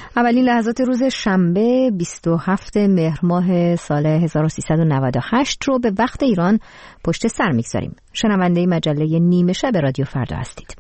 اولین لحظات روز شنبه 27 مهر ماه سال 1398 رو به وقت ایران پشت سر میگذاریم. شنونده مجله نیمه شب رادیو فردا هستید.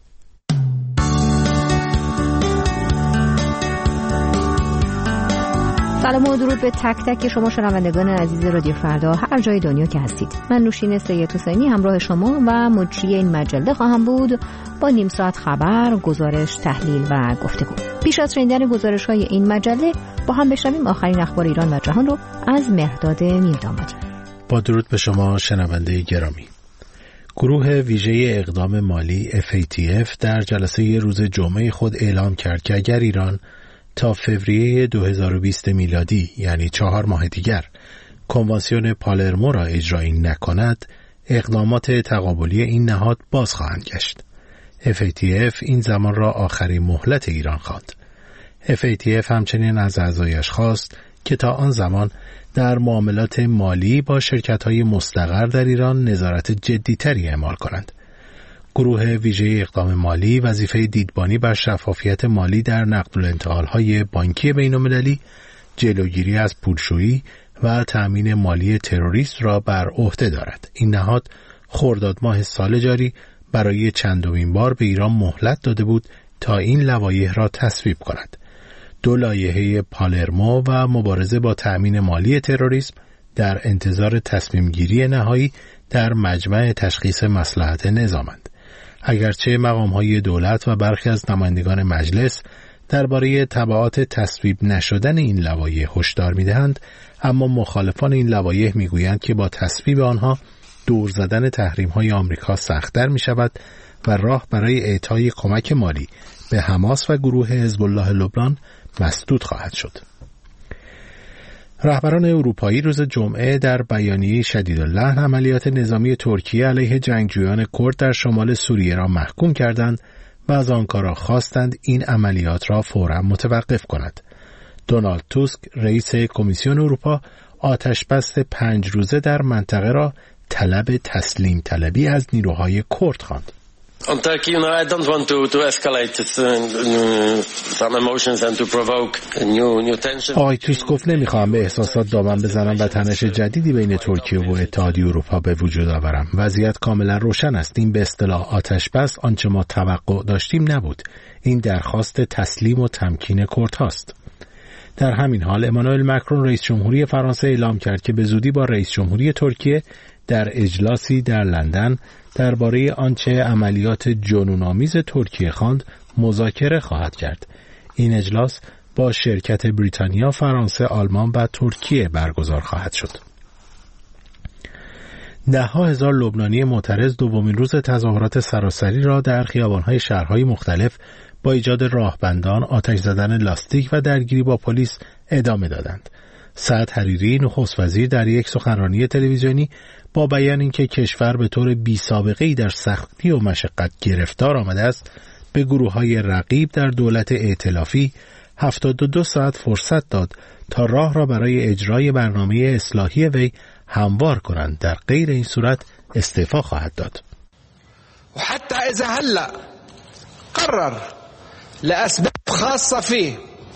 سلام و درود به تک تک شما شنوندگان عزیز رادیو فردا هر جای دنیا که هستید. من نوشین سید حسینی همراه شما و مجری این مجله خواهم بود با نیم ساعت خبر، گزارش، تحلیل و گفتگو. پیش از شنیدن گزارش‌های این مجله با هم بشنویم آخرین اخبار ایران و جهان رو از مهرداد میردامادی. با درود به شما شنونده گرامی. گروه ویژه اقدام مالی FATF در جلسه روز جمعه خود اعلام کرد که اگر ایران تا فوریه 2020 میلادی یعنی 4 ماه دیگر کنوانسیون پالرمو را اجرایی نکند، اقدامات تقابلی این نهاد باز خواهند گشت. FATF این زمان را آخرین مهلت ایران خواند. FATF همچنین از اعضایش خواست که تا آن زمان در معاملات مالی با شرکت‌های مستقر در ایران نظارت جدی‌تری اعمال کنند. گروه ویژه اقدام مالی وظیفه دیدبانی بر شفافیت مالی در نقل و انتقال‌های بانکی بین‌المللی، جلوگیری از پولشویی و تأمین مالی تروریست را بر عهده دارد. این نهاد خرداد ماه سال جاری برای چندمین بار به ایران مهلت داده بود تا این لوایح را تصویب کند. 2 لایحه پالرمو و مبارزه با تأمین مالی تروریسم در انتظار تصمیم گیری نهایی در مجمع تشخیص مصلحت نظامند. اگرچه مقام‌های دولت و برخی از نمایندگان مجلس درباره تبعات تصویب نشدن این لوایح هشدار می‌دهند، اما مخالفان این لوایح می‌گویند که با تصویب آنها دور زدن تحریم‌های آمریکا سخت‌تر می‌شود و راه برای اعطای کمک مالی به حماس و گروه حزب الله لبنان مسدود خواهد شد. رهبران اروپایی روز جمعه در بیانیه شدیداللحن عملیات نظامی ترکیه علیه جنگجویان کرد در شمال سوریه را محکوم کردند و از آنکارا خواستند این عملیات را فوراً متوقف کند. دونالد توسک رئیس کمیسیون اروپا آتشبس 5 روزه در منطقه را طلب تسلیم طلبی از نیروهای کرد خواند. On Turkey, I don't want to escalate some emotions and to provoke new tension. آقای توسک گفت نمیخوام به احساسات دامن بزنم و تنش جدیدی بین ترکیه و اتحادیه اروپا به وجود آورم. وضعیت کاملا روشن است. این به اصطلاح آتش بس آنچه ما توقع داشتیم نبود. این درخواست تسلیم و تمکین کردهاست. در همین حال امانوئل مکرون رئیس جمهوری فرانسه اعلام کرد که به زودی با رئیس جمهوری ترکیه در اجلاسی در لندن درباره آنچه عملیات جنون‌آمیز ترکیه خواند مذاکره خواهد کرد. این اجلاس با شرکت بریتانیا، فرانسه، آلمان و ترکیه برگزار خواهد شد. 10,000 لبنانی معترض دومین روز تظاهرات سراسری را در خیابان‌های شهرهای مختلف با ایجاد راهبندان، آتش زدن لاستیک و درگیری با پلیس ادامه دادند. سعد حریری نخست وزیر در یک سخنرانی تلویزیونی با بیان اینکه کشور به طور بی‌سابقه‌ای در سختی و مشقت گرفتار آمده است، به گروه‌های رقیب در دولت ائتلافی 72 ساعت فرصت داد تا راه را برای اجرای برنامه اصلاحی وی هموار کنند. در غیر این صورت استعفا خواهد داد. و حتی اذا هلا قرر لاسباب خاصه فيه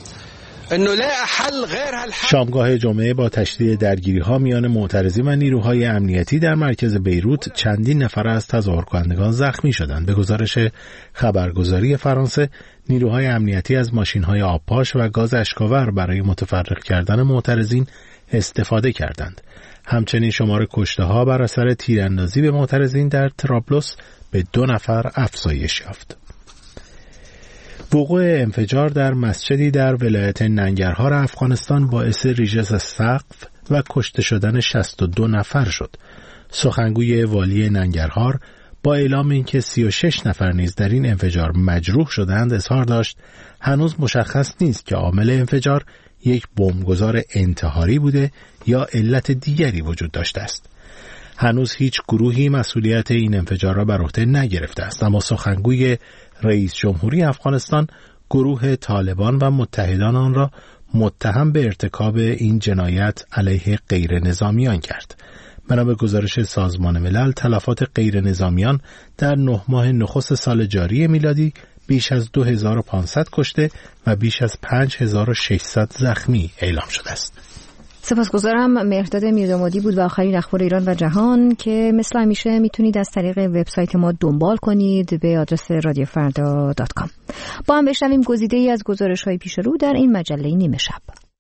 شامگاه جمعه با تشدید درگیری‌ها میان معترضین و نیروهای امنیتی در مرکز بیروت چندین نفر از تظاهرکنندگان زخمی شدند. به گزارش خبرگزاری فرانسه، نیروهای امنیتی از ماشین‌های آبپاش و گاز اشک‌آور برای متفرق کردن معترضین استفاده کردند. همچنین شمار کشته‌ها بر اثر تیراندازی به معترضین در طرابلس به 2 نفر افزایش یافت. وقوع انفجار در مسجدی در ولایت ننگرهار افغانستان باعث ریزش سقف و کشته شدن 62 نفر شد. سخنگوی والی ننگرهار با اعلام اینکه 36 نفر نیز در این انفجار مجروح شدند اظهار داشت هنوز مشخص نیست که عامل انفجار یک بمبگذار انتحاری بوده یا علت دیگری وجود داشته است. هنوز هیچ گروهی مسئولیت این انفجار را بر عهده نگرفته است، اما سخنگوی رئیس جمهوری افغانستان گروه طالبان و متحدان آن را متهم به ارتکاب این جنایت علیه غیر نظامیان کرد. بنا به گزارش سازمان ملل، تلفات غیر نظامیان در 9 ماه نخست سال جاری میلادی بیش از 2500 کشته و بیش از 5600 زخمی اعلام شده است. سپاسگزارم. مهرداد میردامادی بود و آخرین اخبار ایران و جهان که مثل همیشه میتونید از طریق وبسایت ما دنبال کنید به آدرس radiofrda.com. با هم بشنویم گزیده‌ای از گزارش‌های پیش رو در این مجله نیمه شب.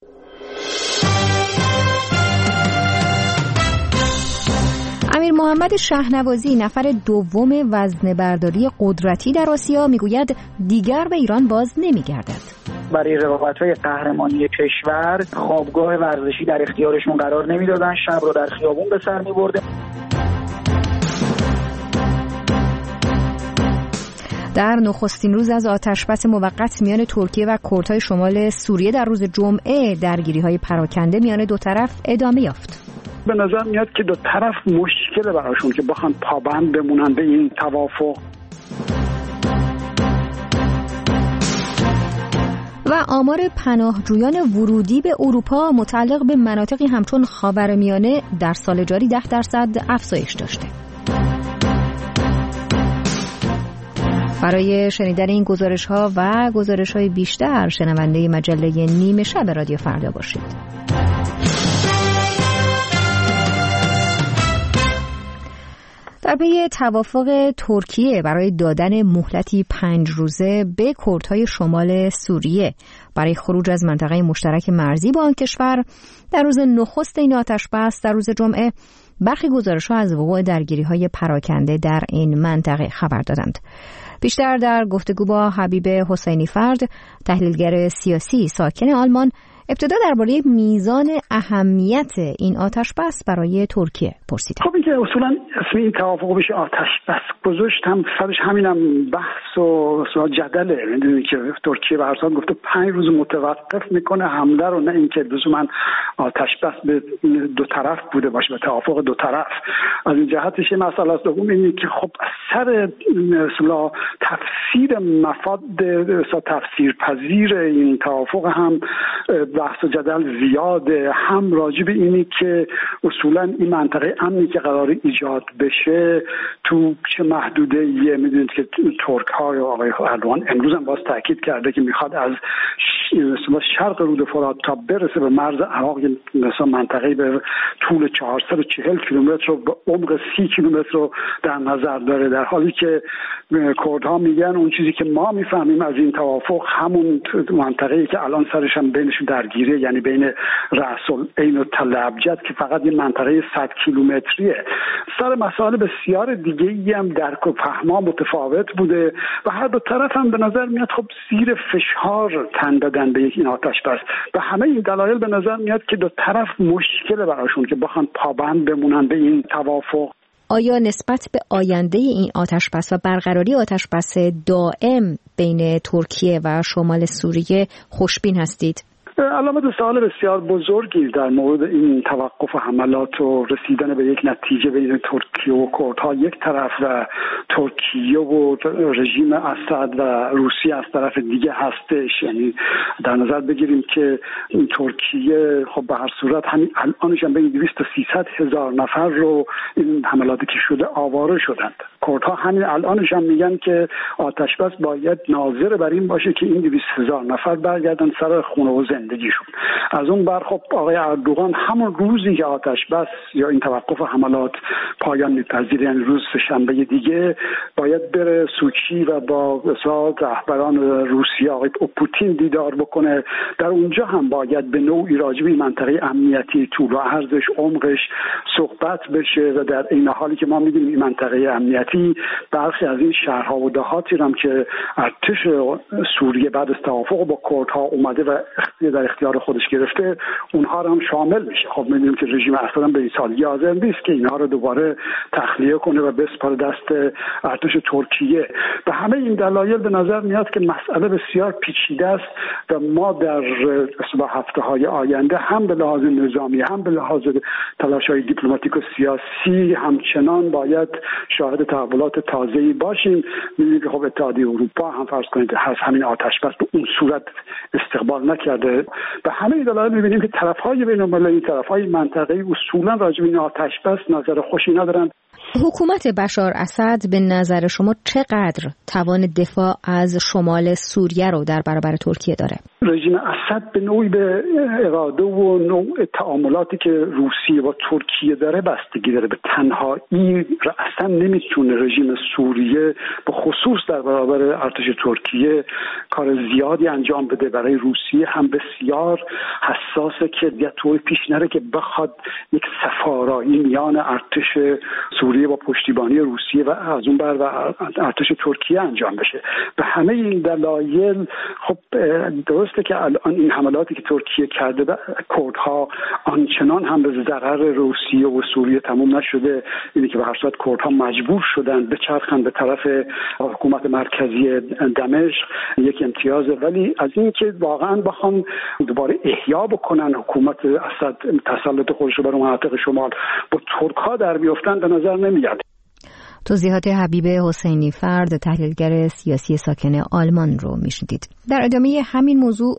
امیر محمد شهنوازی، نفر دوم وزنه‌برداری قدرتی در آسیا، میگوید دیگر به ایران باز نمیگردد. برای رقابت‌های قهرمانی کشور خوابگاه ورزشی در اختیارشون قرار نمیدادن، شب رو در خیابون به سر می‌برده. در نخستین روز از آتشبس موقت میان ترکیه و کردهای شمال سوریه در روز جمعه درگیری‌های پراکنده میان دو طرف ادامه یافت. به نظر میاد که دو طرف مشکل براشون که بخوان پابند بمونن به این توافق. و آمار پناهجویان ورودی به اروپا متعلق به مناطقی همچون خاورمیانه در سال جاری 10% افزایش داشته. برای شنیدن این گزارش‌ها و گزارش‌های بیشتر شنونده مجله نیمه شب رادیو فردا باشید. در پی توافق ترکیه برای دادن مهلتی 5 روزه به کردهای شمال سوریه برای خروج از منطقه مشترک مرزی با آن کشور، در روز نخست این آتشبس در روز جمعه برخی گزارش‌ها از وقوع درگیری‌های پراکنده در این منطقه خبر دادند. بیشتر در گفتگو با حبیب حسینی فرد، تحلیلگر سیاسی ساکن آلمان، ابتدا درباره میزان اهمیت این آتشبس برای ترکیه پرسیدم. خب اینکه اصولا اسم این توافق بشه آتشبس گذاشت هم سرش همینم بحث و جدله. میدونید که ترکیه به هر حال گفته 5 روز متوقف میکنه حمله رو، نه اینکه لزوما آتشبس به دو طرف بوده باشه، به توافق دو طرف. از این جهتش مسئله است. دوم اینه که خب سر اصلا تفسیر مفاد تفسیر پذیر این توافق هم بحث و جدل زیاده، هم راجع به اینی که اصولا این منطقه امنی که قرار ایجاد بشه تو چه محدوده‌ایه. میدونید که ترک ها یا آقای اردوغان امروز هم باز تاکید کرده که میخواد از شرق رود فرات تا برسه به مرز عراق، مثلا منطقه به طول 440 کیلومتر و به عمق 30 کیلومتر رو در نظر داره، در حالی که کردها میگن اون چیزی که ما میفهمیم از این توافق همون منطقه‌ای که الان سرش هم بینشون درگیریه، یعنی بین رأس العین و تل ابجد که فقط یه منطقه 100 کیلومتریه. سر مسائل بسیار دیگه‌ای هم درک و فهم‌ها متفاوت بوده و هر دو طرف هم به نظر میاد خب زیر فشار تن دادن به این آتشبس. به همه این دلایل به نظر میاد که دو طرف مشکل براشون که بخوان پابند بمونن به این توافق. آیا نسبت به آینده این آتشبس و برقراری آتشبس دائم بین ترکیه و شمال سوریه خوشبین هستید؟ علامت سوال بسیار بزرگی در مورد این توقف حملات و رسیدن به یک نتیجه بین ترکیه و کردها یک طرف و ترکیه و رژیم اسد و روسیه از طرف دیگه هستش. یعنی در نظر بگیریم که این ترکیه خب به هر صورت همین الانش هم بین 200 تا 300 هزار نفر رو این حملاتی که شده آواره شدند. کردها همین الانش هم میگن که آتشبس باید ناظر بر این باشه که این 200 هزار نفر برگردن سر خونه و زندگیشون. از اون بر خب آقای اردوغان همون روزی که آتشبس یا این توقف حملات پایان می‌پذیره، یعنی روز شنبه دیگه، باید بره سوچی و با رهبران روسیه آقای پوتین دیدار بکنه. در اونجا هم باید به نوعی راجع به منطقه امنیتی طول و عرضش عمقش صحبت بشه و در این حالی که ما می‌بینیم این منطقه امنیتی برخی از این شهرها و دهاتی هم که ارتش سوریه بعد از توافق با کردها اومده و در اختیار خودش گرفته، اونها رو هم شامل میشه. خب می‌بینیم که رژیم اسد هم به این سادگی حاضر نیست که اینها رو دوباره تخلیه کنه و بسپاره دست ارتش ترکیه. به همه این دلایل به نظر میاد که مسئله بسیار پیچیده است و ما در هفته‌های آینده هم به لحاظ نظامی هم به لحاظ تلاش‌های دیپلماتیک و سیاسی همچنان باید شاهد تحولات تازه‌ای باشیم. می‌بینیم که خب اتحادیه اروپا هم فرض کنید از همین آتشبس به اون صورت استقبال نکرده. به همه این دلایل می‌بینیم که طرف‌های بین‌المللی، طرف‌های منطقه‌ای اصولاً راجع به این آتشبس نظر خوشی ندارن. حکومت بشار اسد به نظر شما چقدر توان دفاع از شمال سوریه رو در برابر ترکیه داره؟ رژیم اسد به نوعی به اراده و نوع تعاملاتی که روسیه با ترکیه داره بستگی داره. به تنهایی اصلا نمیتونه رژیم سوریه به خصوص در برابر ارتش ترکیه کار زیادی انجام بده. برای روسیه هم بسیار حساسه که یه طور پیش نره که بخواد یک سفارایی میان ارتش سوریه با پشتیبانی روسیه و از اون بر و ارتش ترکیه انجام بشه. به همه این دلایل خب درسته که الان این حملاتی که ترکیه کرده به کردها آنچنان هم به ضرر روسیه و سوریه تموم نشده. اینی که به هر صورت کردها مجبور شدن بچرخن به طرف حکومت مرکزی دمشق یک امتیازه، ولی از این که واقعا بخوان دوباره احیا بکنن حکومت اسد تسلط خودش رو بر مناطق شمال با ترک‌ها در بیافتن به نظر نمیاد. توضیحات حبیب حسینی فرد، تحلیلگر سیاسی ساکن آلمان رو میشنیدید. در ادامه همین موضوع،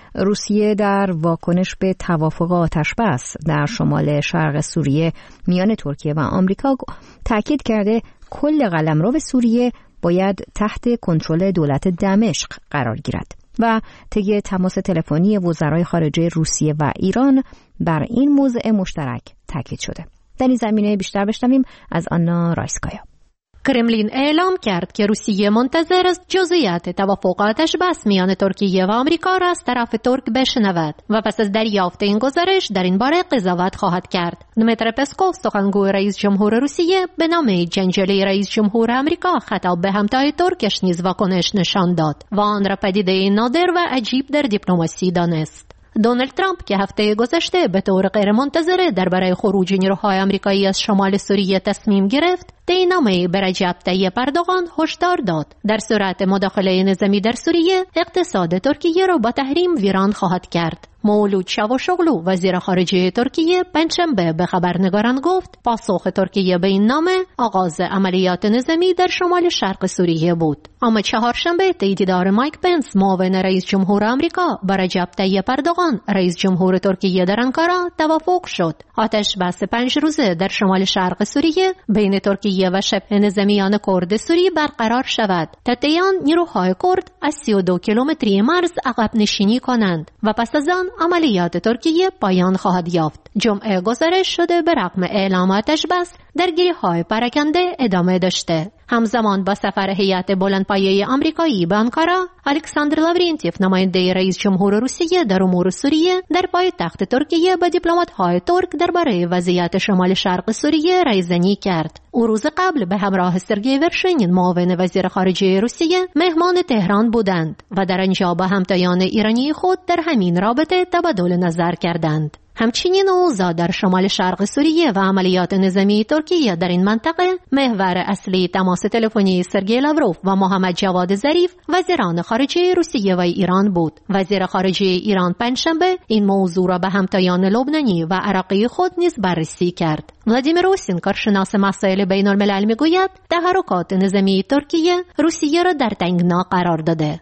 روسیه در واکنش به توافق آتشبس در شمال شرق سوریه میان ترکیه و آمریکا تاکید کرده کل قلمرو سوریه باید تحت کنترل دولت دمشق قرار گیرد و طی تماس تلفنی وزرای خارجه روسیه و ایران بر این موضوع مشترک تاکید شده. در این زمینه بیشتر بشنویم از آنا رایسکایا. کرملین اعلام کرد که روسیه منتظر است جزئیات توافق آتشبس میان ترکیه و آمریکا را از طرف ترک بشنود و پس از دریافت این گزارش در این باره قضاوت خواهد کرد. دمیتری پسکوف، سخنگوی رئیس جمهور روسیه، به نامه جنجالی رئیس جمهور آمریکا خطاب به همتای ترکش نیز واکنش نشان داد و آن را پدیده نادر و عجیب در دیپلماسی دانست. دونالد ترامپ که هفته گذشته به طور غیرمنتظره درباره خروج نیروهای آمریکایی از شمال سوریه تصمیم گرفت، در نامه به رجب طیب اردوغان هشدار داد در صورت مداخله نظامی در سوریه اقتصاد ترکیه را با تحریم ویران خواهد کرد. مولود چاوشوغلو، وزیر خارجه ترکیه، پنجشنبه به خبرنگاران گفت پاسخ ترکیه به این نامه آغاز عملیات نظامی در شمال شرق سوریه بود. اما چهارشنبه دیدار مایک پنس، معاون رئیس جمهور آمریکا، با رجب طیب اردوغان، رئیس جمهور ترکیه، در آنکارا توافق شد آتش بس 5 روزه در شمال شرق سوریه بین ترکیه و شبه نظامیان کرد سوری برقرار شود تا طی آن نیروهای کرد از 32 کیلومتری مرز عقب نشینی کنند و پس از آن عملیات ترکیه پایان خواهد یافت. جمعه گزارش شده به رغم اعلام آتشبس درگیری‌های پراکنده ادامه داشته. همزمان با سفر هیئت بلندپایه آمریکایی به آنکارا، الکساندر لاورینتیف، نماینده رئیس جمهور روسیه در امور سوریه، در پایتخت ترکیه با دیپلمات‌های ترک درباره وضعیت شمال شرق سوریه رایزنی کرد. او روز قبل به همراه سرگئی ورشنین، معاون وزیر خارجه روسیه، مهمان تهران بودند و در آنجا با همتایان ایرانی خود در همین رابطه تبادل نظر کردند. همچنین اوضاع در شمال شرق سوریه و عملیات نظامی ترکیه در این منطقه محور اصلی تماس تلفنی سرگئی لاوروف و محمد جواد ظریف، وزیران خارجه روسیه و ایران بود. وزیر خارجه ایران پنجشنبه این موضوع را به همتایان لبنانی و عراقی خود نیز بررسی کرد. ولادیمیر اوسین، کارشناس مسائل بین الملل، میگوید تحرکات نظامی ترکیه روسیه را در تنگنا قرار داده.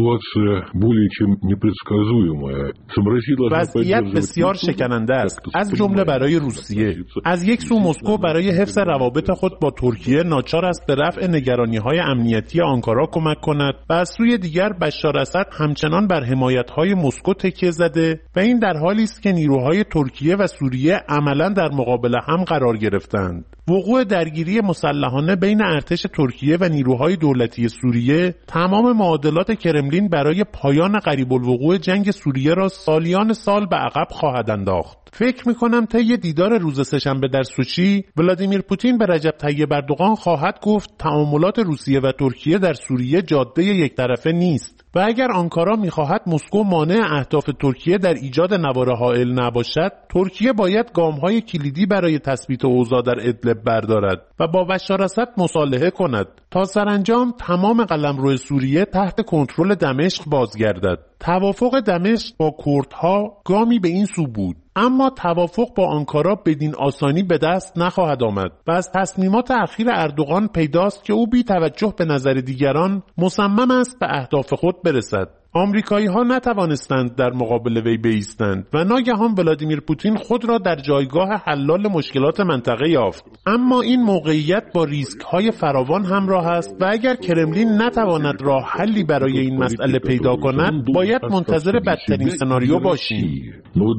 وضعیت بسیار شکننده است، از جمله برای روسیه. از یک سو مسکو برای حفظ روابط خود با ترکیه ناچار است به رفع نگرانی‌های امنیتی آنکارا کمک کند و از سوی دیگر بشار اسد همچنان بر حمایت‌های مسکو تکیه زده و این در حالی است که نیروهای ترکیه و سوریه عملاً در مقابل هم قرار گرفتند. وقوع درگیری مسلحانه بین ارتش ترکیه و نیروهای دولتی سوریه تمام معادلات کرملین برای پایان قریب الوقوع جنگ سوریه را سالیان سال به عقب خواهد انداخت. فکر می‌کنم طی دیدار روز سه‌شنبه در سوچی، ولادیمیر پوتین به رجب طیب اردوغان خواهد گفت تعاملات روسیه و ترکیه در سوریه جاده یک طرفه نیست و اگر آنکارا می‌خواهد مسکو مانع اهداف ترکیه در ایجاد نوار حائل نباشد، ترکیه باید گام‌های کلیدی برای تثبیت اوضاع در ادلب بردارد و با بشار اسد مصالحه کند تا سرانجام تمام قلمرو سوریه تحت کنترل دمشق بازگردد. توافق دمشق با کردها گامی به این سو بود، اما توافق با آنکارا بدین آسانی به دست نخواهد آمد و از تصمیمات اخیر اردوغان پیداست که او بی توجه به نظر دیگران مصمم است به اهداف خود برسد. آمریکایی‌ها نتوانستند در مقابل وی بایستند و ناگهان ولادیمیر پوتین خود را در جایگاه حلال مشکلات منطقه یافت. اما این موقعیت با ریسک‌های فراوان همراه است و اگر کرملین نتواند راه حلی برای این مسئله پیدا کند، باید منتظر بدترین سناریو باشیم.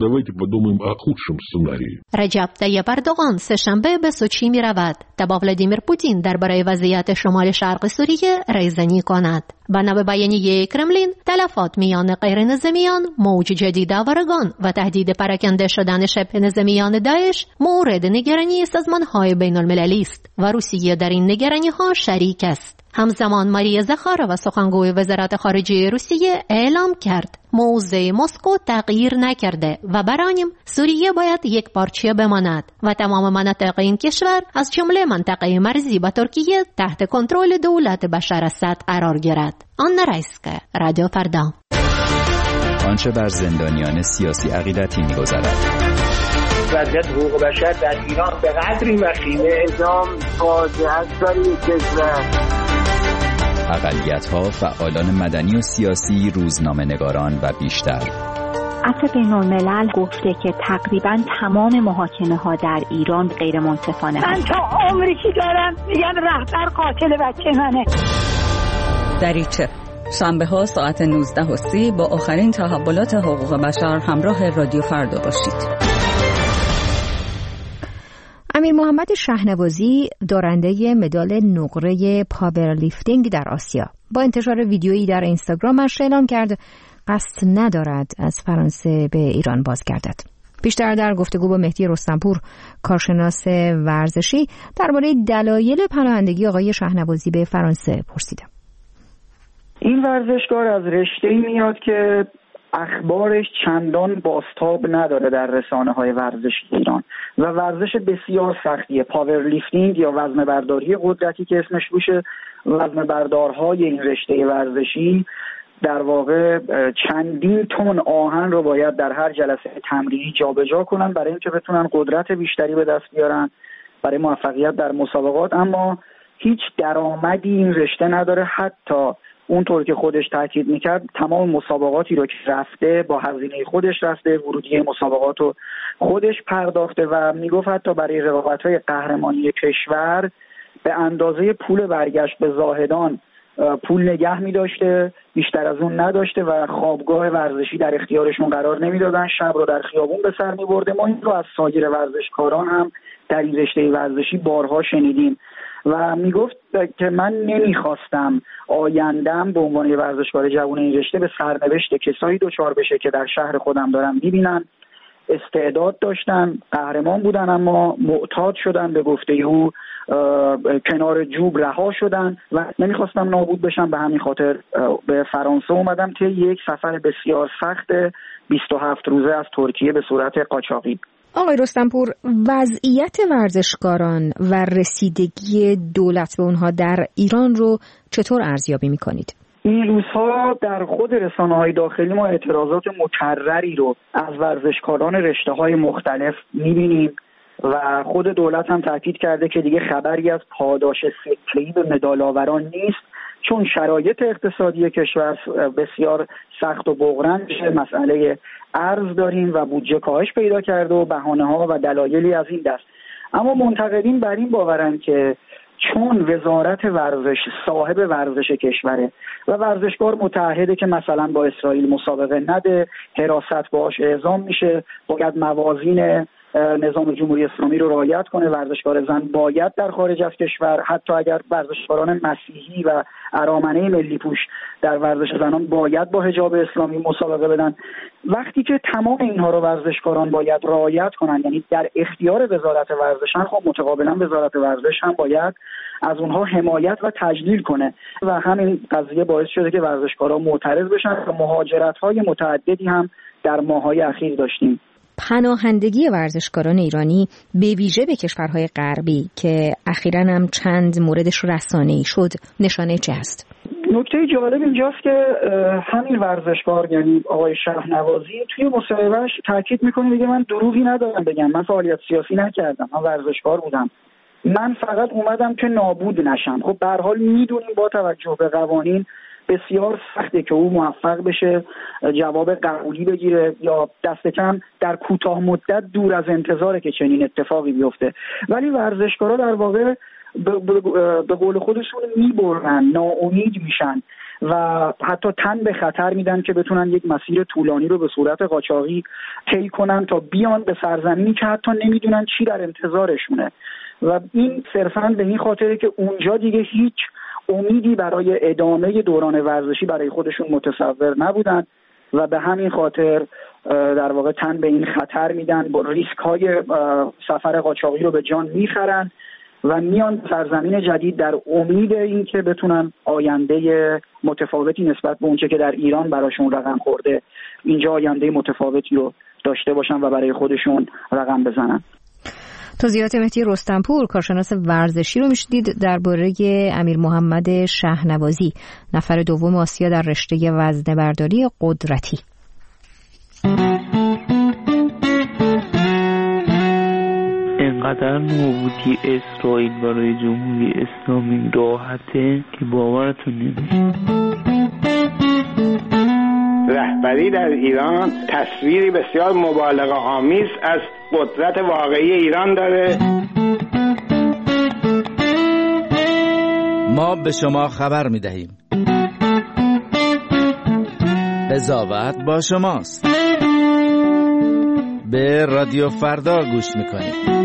رجب طیب اردوغان سه‌شنبه به سوچی می‌رود تا با ولادیمیر پوتین درباره وضعیت شمال شرق سوریه ریزنی کند. بنا به بیانیه کرملین، تلفات میان غیرنظامیان، موج جدید آوارگان و تهدید پراکنده شدن شبه نظامیان داعش مورد نگرانی سازمان‌های بین‌المللی است و روسیه در این نگرانی‌ها شریک است. همزمان ماریا زخارova سخنگوی وزارت خارجه روسیه اعلام کرد موضع مسکو تغییر نکرده و برایم سوریه باید یک پارچه بماند و تمام مناطق این کشور از جمله منطقه مرزی با ترکیه تحت کنترل دولت بشار اسد قرار گیرد. آنا رایسکا، رادیو فردا. آنچه بر زندانیان سیاسی عقیدتی می‌گذرد. وضعیت حقوق بشر در ایران به قدری وخیمه، اعدام فاجعه برای کشور. اقلیت‌ها، فعالان مدنی و سیاسی، روزنامه‌نگاران و بیشتر. عفو بین‌الملل گفته که تقریباً تمام محاکمه‌ها در ایران غیر منصفانه. من تا عمری که دارم میگن رهبر قاتل بچه منه. دریچه شنبه‌ها ساعت 19:30 با آخرین تحولات حقوق بشر همراه رادیو فردا باشید. امیر محمد شهنوازی دارنده مدال نقره پاورلیفتینگ در آسیا با انتشار ویدیویی در اینستاگرامش اعلام کرد قصد ندارد از فرانسه به ایران بازگردد. بیشتر در گفتگو با مهدی رستمپور، کارشناس ورزشی، درباره دلایل پناهندگی آقای شهنوازی به فرانسه پرسیدم. این ورزشکار از رشته‌ای میاد که اخبارش چندان بازتاب نداره در رسانه‌های ورزشی ایران و ورزش بسیار سختیه. پاور لیفتینگ یا وزنه برداری قدرتی که اسمش روشه، وزنه بردارهای این رشته ورزشی در واقع چندین تن آهن رو باید در هر جلسه تمرینی جابجا کنن برای اینکه بتونن قدرت بیشتری به دست بیارن برای موفقیت در مسابقات. اما هیچ درآمدی این رشته نداره. حتی اونطور که خودش تاکید میکرد تمام مسابقاتی رو که رفته با هزینه خودش رفته، ورودی مسابقات رو خودش پرداخته و میگفت حتی برای رقابت‌های قهرمانی کشور به اندازه پول برگشت به زاهدان پول نگه می‌داشته، بیشتر از اون نداشته و خوابگاه ورزشی در اختیارشون قرار نمیدادن، شب رو در خیابون به سر می‌برده. ما این رو از سایر ورزشکاران هم در این رشته ورزشی بارها شنیدیم و میگفت که من نمیخواستم آیندم به عنوان ورزشکار جوان این رشته به سرنوشت کسایی دچار بشه که در شهر خودم دارم میبینن استعداد داشتن، قهرمان بودن اما معتاد شدن به گفته او کنار جوب رها شدن و نمیخواستم نابود بشم. به همین خاطر به فرانسه اومدم که یک سفر بسیار سخت 27 روزه از ترکیه به صورت قاچاقی. آقای رستمپور، وضعیت ورزشکاران و رسیدگی دولت به اونها در ایران رو چطور ارزیابی میکنید؟ این روزها در خود رسانه‌های داخلی ما اعتراضات مکرری رو از ورزشکاران رشته‌های مختلف می‌بینیم و خود دولت هم تاکید کرده که دیگه خبری از پاداش سکه‌ای به مدال‌آوران نیست چون شرایط اقتصادی کشور بسیار سخت و بغرنج، مسئله ارز داریم و بودجه کاهش پیدا کرده و بهانه‌ها و دلایلی از این دست. اما منتقدین بر این باورن که چون وزارت ورزش صاحب ورزش کشوره و ورزشکار متعهده که مثلا با اسرائیل مسابقه نده، حراست باهاش اعزام میشه، باید موازین نظام جمهوری اسلامی رو رعایت کنه، ورزشکار زن باید در خارج از کشور، حتی اگر ورزشکاران مسیحی و ارامنه ملی پوش در ورزش زنان باید با حجاب اسلامی مسابقه بدن. وقتی که تمام اینها رو ورزشکاران باید رعایت کنن، یعنی در اختیار وزارت ورزشن، خب متقابلا وزارت ورزش هم باید از اونها حمایت و تجلیل کنه و همین قضیه باعث شده که ورزشکارا معترض بشن و مهاجرت‌های متعددی هم در ماه‌های اخیر داشتیم. پناهندگی ورزشکاران ایرانی به ویژه به کشورهای غربی که اخیراً هم چند موردش رسانه‌ای شد نشانه چه است؟ نکته جالب اینجاست که همین ورزشکار یعنی آقای شهنوازی توی مصاحبهش تاکید میکنه، میگه من دروغی ندارم بگم، من فعالیت سیاسی نکردم، من ورزشکار بودم، من فقط اومدم که نابود نشم. خب به هر حال میدونیم با توجه به قوانین بسیار سخته که او موفق بشه جواب قبولی بگیره یا دست کم در کوتاه مدت دور از انتظاره که چنین اتفاقی بیفته. ولی ورزشکارا در واقع به قول خودشون میبرن، ناامید میشن و حتی تن به خطر میدن که بتونن یک مسیر طولانی رو به صورت قاچاقی طی کنن تا بیان به سرزمینی که حتی نمیدونن چی در انتظارشونه. و این صرفاً به این خاطره که اونجا دیگه هیچ امیدی برای ادامه دوران ورزشی برای خودشون متصور نبودن و به همین خاطر در واقع تن به این خطر میدن، با ریسک های سفر قاچاقی رو به جان میخرن و میان سرزمین جدید در امید این که بتونن آینده متفاوتی نسبت به اونچه که در ایران براشون رقم خورده اینجا آینده متفاوتی رو داشته باشن و برای خودشون رقم بزنن. توضیحات مهدی رستمپور، کارشناس ورزشی رو میشدید درباره امیر محمد شهنوازی، نفر دوم آسیا در رشته وزنه‌برداری قدرتی. انقدر نابودی اسرائیل برای جمهوری اسلامی راحته که باورتون نمیشه. رهبری در ایران تصویری بسیار مبالغه آمیز از قدرت واقعی ایران داره. ما به شما خبر میدهیم. قضاوت با شماست. به رادیو فردا گوش میکنید.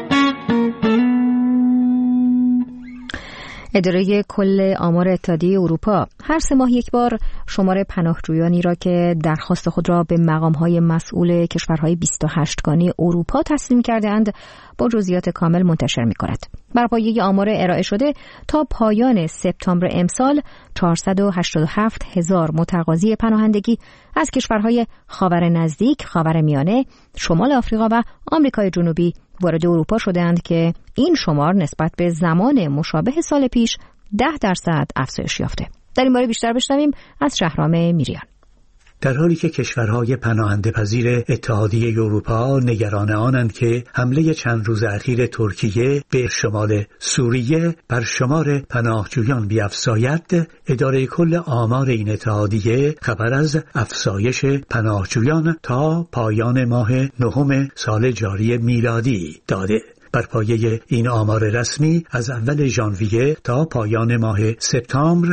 اداره کل آمار اتحادیه اروپا هر 3 ماه یک بار شمار پناهجویانی را که درخواست خود را به مقام‌های مسئول کشورهای 28 گانه اروپا تسلیم کرده‌اند با جزئیات کامل منتشر می‌کند. بر پایه آمار ارائه شده تا پایان سپتامبر امسال 487,000 متقاضی پناهندگی از کشورهای خاور نزدیک، خاورمیانه، شمال آفریقا و آمریکای جنوبی وارد اروپا شدند که این شمار نسبت به زمان مشابه سال پیش 10% افزایش یافته. در این باره بیشتر بشنویم از شهرام میریان. در حالی که کشورهای پناهنده پذیر اتحادیه اروپا نگران آنند که حمله چند روز اخیر ترکیه به شمال سوریه بر شمار پناهجویان بیفزاید، اداره کل آمار این اتحادیه خبر از افزایش پناهجویان تا پایان ماه نهم سال جاری میلادی داده. بر پایه این آمار رسمی از اول ژانویه تا پایان ماه سپتامبر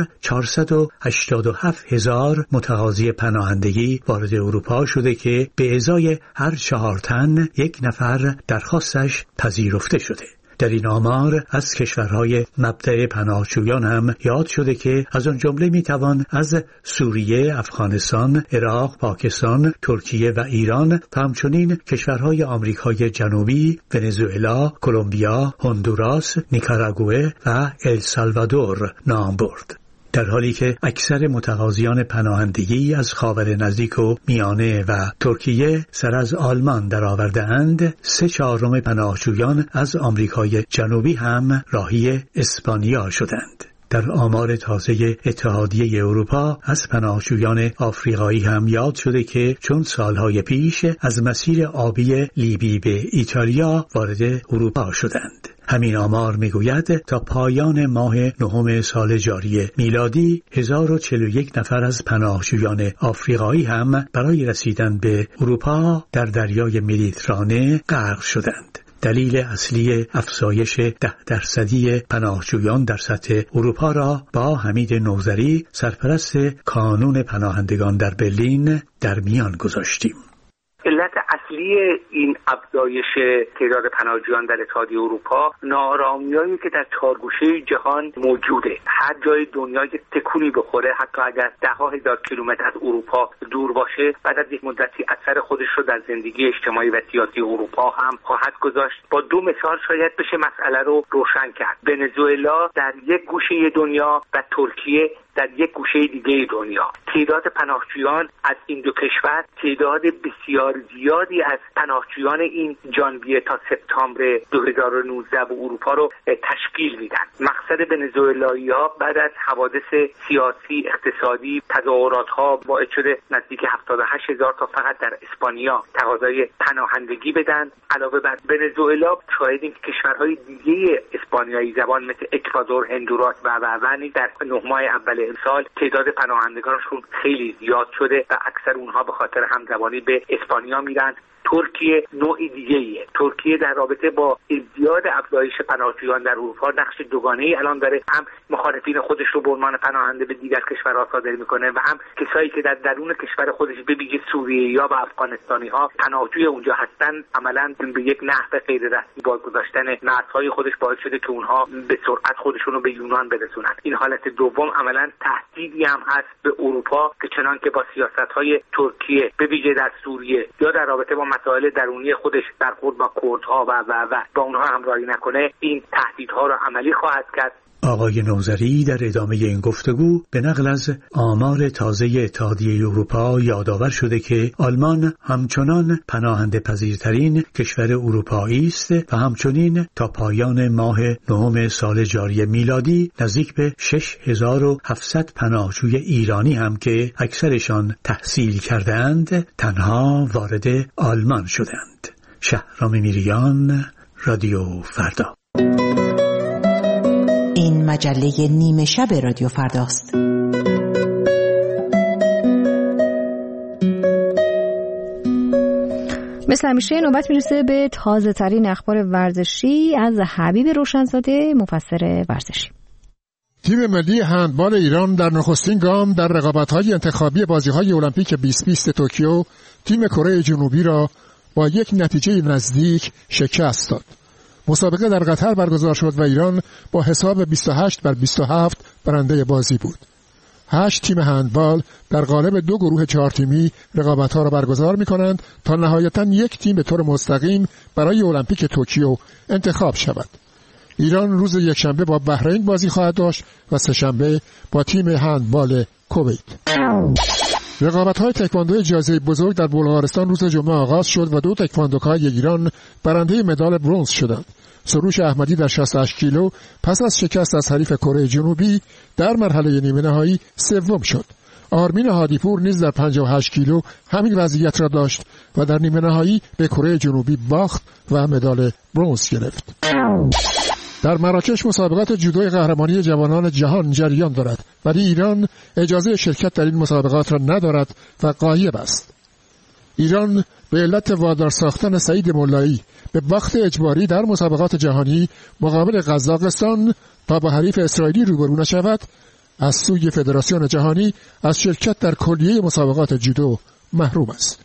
487,000 متقاضی پناهندگی وارد اروپا شده که به ازای هر 4 تن 1 نفر درخواستش پذیرفته شده. در این آمار از کشورهای مبدأ پناهجویان هم یاد شده که از آن جمله میتوان از سوریه، افغانستان، عراق، پاکستان، ترکیه و ایران و همچنین کشورهای آمریکای جنوبی، ونزوئلا، کلمبیا، هندوراس، نیکاراگوئه و السالوادور نام برد. در حالی که اکثر متقاضیان پناهندگی از خاور نزدیک و میانه و ترکیه سر از آلمان درآورده‌اند، 3/4 پناهجویان از آمریکای جنوبی هم راهی اسپانیا شدند. در آمار تازه اتحادیه اروپا از پناهجویان آفریقایی هم یاد شده که چون سالهای پیش از مسیر آبی لیبی به ایتالیا وارد اروپا شدند. همین آمار میگوید تا پایان ماه نهم سال جاری میلادی 1041 نفر از پناهجویان آفریقایی هم برای رسیدن به اروپا در دریای مدیترانه غرق شدند. دلیل اصلی افزایش 10% پناهجویان در سطح اروپا را با حمید نوذری، سرپرست کانون پناهندگان در برلین، در میان گذاشتیم. علت اصلی این افزایش تعداد پناهجویان در اتحادیه اروپا ناآرامیایی که در 4 گوشه جهان موجوده. هر جای دنیا یک تکونی بخوره، حتی اگر 10,000 کیلومتر از اروپا دور باشه، بعد از یک مدتی اثر خودش رو در زندگی اجتماعی و سیاسی اروپا هم خواهد گذاشت. با 2 مثال شاید بشه مسئله رو روشن کرد. ونزوئلا در یک گوشه دنیا و ترکیه در یک گوشه دیگه دنیا. تعداد پناهجویان از این 2 کشور تعداد بسیار زیادی از پناهجویان این ژانویه تا سپتامبر 2019 به اروپا رو تشکیل میدن. مقصد ونزوئلایی‌ها بعد از حوادث سیاسی، اقتصادی، تظاهرات‌ها باعث شده نزدیک 78,000 تا فقط در اسپانیا تقاضای پناهندگی بدن. علاوه بر ونزوئلا شاهدیم که کشورهای دیگه اسپانیایی زبان مثل اکوادور، هندوراس و نیز در 9 ماه اول امسال تعداد پناهندگانشون خیلی زیاد شده و اکثر اونها به خاطر همزبانی به اسپانیا میرن. ترکیه نوع دیگه‌ایه. ترکیه در رابطه با ازدیاد افزایش پناهجویان در اروپا نقش دوگانه‌ای الان داره، هم مخالفین خودش رو به عنوان پناهنده به دیگر کشورها صادر میکنه و هم کسایی که در درون کشور خودش به ویژه سوریه‌ای‌ها و افغانستانی‌ها پناهجوی اونجا هستن عملاً به یک نحو غیر رسمی بازگذاشتن مرزهای خودش باعث شده که اونها به سرعت خودشون رو به یونان برسونن. این حالت دوم عملاً تهدیدی هم هست به اروپا که چنان که با سیاست‌های ترکیه به ویژه در سوریه یا در رابطه با مسائل درونی خودش برخورد با کردها و با اونها همراهی نکنه، این تهدیدها را عملی خواهد کرد. آقای نوذری در ادامه این گفتگو به نقل از آمار تازه اتحادیه اروپا یادآور شده که آلمان همچنان پناهنده پذیرترین کشور اروپایی است و همچنین تا پایان ماه نهم سال جاری میلادی نزدیک به 6700 پناهجوی ایرانی هم که اکثرشان تحصیل کردند تنها وارد آلمان شدند. شهرام میریان، رادیو فردا. این مجله نیمه شب رادیو فرداست. مثل همیشه نوبت میرسه به تازه ترین اخبار ورزشی از حبیب روشنزاده، مفسر ورزشی. تیم ملی هندبال ایران در نخستین گام در رقابت‌های انتخابی بازی‌های المپیک 2020 توکیو تیم کره جنوبی را با یک نتیجه نزدیک شکست داد. مسابقه در قطر برگزار شد و ایران با حساب 28-27 برنده بازی بود. 8 تیم هندبال در قالب 2 گروه 4 تیمی رقابت‌ها را برگزار می‌کنند تا نهایتاً یک تیم به طور مستقیم برای المپیک توکیو انتخاب شود. ایران روز یکشنبه با بحرین بازی خواهد داشت و سه‌شنبه با تیم هندبال کویت. رقابت‌های تکواندو اجازه بزرگ در بلغارستان روز جمعه آغاز شد و 2 تکواندوکار ایران برنده مدال برنز شدند. سروش احمدی در 68 کیلو پس از شکست از حریف کره جنوبی در مرحله نیمه نهایی سوم شد. آرمین هادیپور نیز در 58 کیلو همین وضعیت را داشت و در نیمه نهایی به کره جنوبی باخت و مدال برنز گرفت. در مراکش مسابقات جودوی قهرمانی جوانان جهان جریان دارد، ولی ایران اجازه شرکت در این مسابقات را ندارد و غایب است. ایران به علت وادار ساختن سعید مولایی به باخت اجباری در مسابقات جهانی مقابل قزاقستان تا با حریف اسرائیلی روبرو نشود، از سوی فدراسیون جهانی از شرکت در کلیه مسابقات جودو محروم است.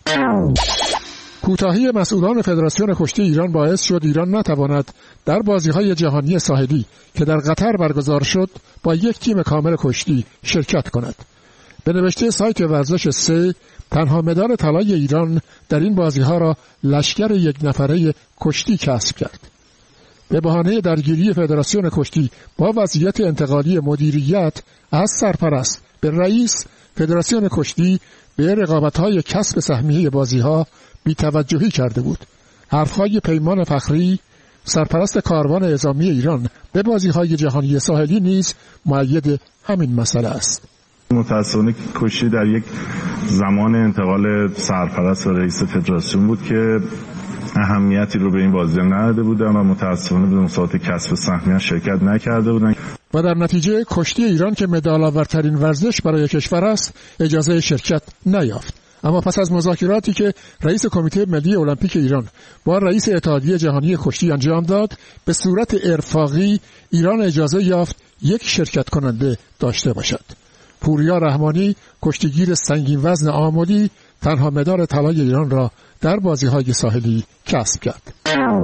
کوتاهی مسئولان فدراسیون کشتی ایران باعث شد ایران نتواند در بازی‌های جهانی ساحلی که در قطر برگزار شد با یک تیم کامل کشتی شرکت کند. به نوشته سایت ورزش 3 تنها مدال طلای ایران در این بازی‌ها را لشکر یک نفره کشتی کسب کرد. به بهانه درگیری فدراسیون کشتی با وضعیت انتقالی مدیریت از سرپرست به رئیس، فدراسیون کشتی به رقابت‌های کسب سهمیه بازی‌ها بی‌توجهی کرده بود. حرف‌های پیمان فخری، سرپرست کاروان اعزامی ایران به بازی‌های جهانی ساحلی نیز مؤید همین مسئله است. متأسفانه کشتی در یک زمان انتقال سرپرست و رئیس فدراسیون بود که اهمیتی رو به این بازی نداده بودن و متأسفانه به مسابقات کسب سهمیه شرکت نکرده بودن و در نتیجه کشتی ایران که مدال آورترین ورزش برای کشور است اجازه شرکت نیافت. اما پس از مذاکراتی که رئیس کمیته ملی المپیک ایران با رئیس اتحادیه جهانی کشتی انجام داد، به صورت ارفاقی ایران اجازه یافت یک شرکت کننده داشته باشد. پوریا رحمانی، کشتیگیر سنگین وزن آملی، تنها مدال طلای ایران را در بازی‌های ساحلی کسب کرد.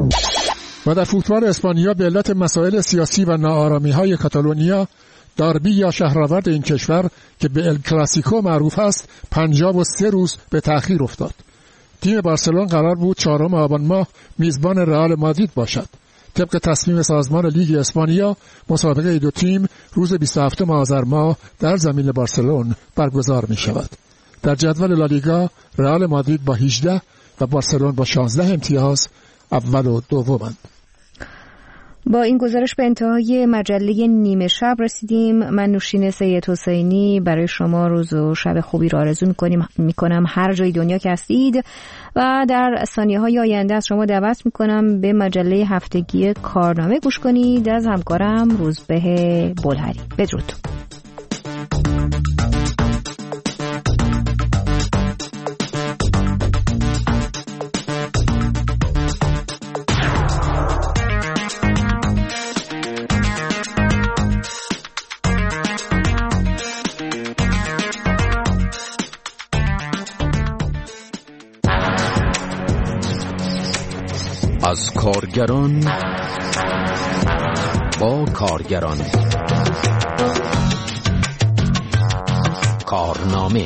و در فوتبال اسپانیا به علت مسائل سیاسی و ناآرامی‌های کاتالونیا، داربی یا شهرآورد این کشور که به ال کلاسیکو معروف است 53 روز به تأخیر افتاد. تیم بارسلون قرار بود 4 آبان ماه میزبان رئال مادرید باشد. طبق تصمیم سازمان لیگ اسپانیا مسابقه 2 تیم روز 27 آذر ماه در زمین بارسلون برگزار می شود. در جدول لالیگا رئال مادرید با 18 و بارسلون با 16 امتیاز اول و دومند. با این گزارش به انتهای مجله نیمه شب رسیدیم. من نوشین سید حسینی برای شما روز و شب خوبی را آرزو میکنم هر جای دنیا که هستید و در ثانیه‌های آینده از شما دعوت میکنم به مجله هفتگی کارنامه گوش کنید از همکارم روزبه بلهری. بدرود. از کارگران با کارگران. کارنامه.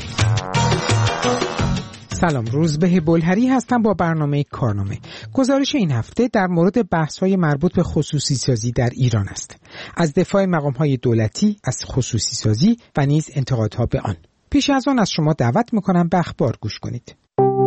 سلام، روزبه بلهری هستم با برنامه کارنامه. گزارش این هفته در مورد بحث‌های مربوط به خصوصی سازی در ایران است. از دفاع مقام‌های دولتی از خصوصی سازی و نیز انتقادها به آن. پیش از آن از شما دعوت می‌کنم به اخبار گوش کنید.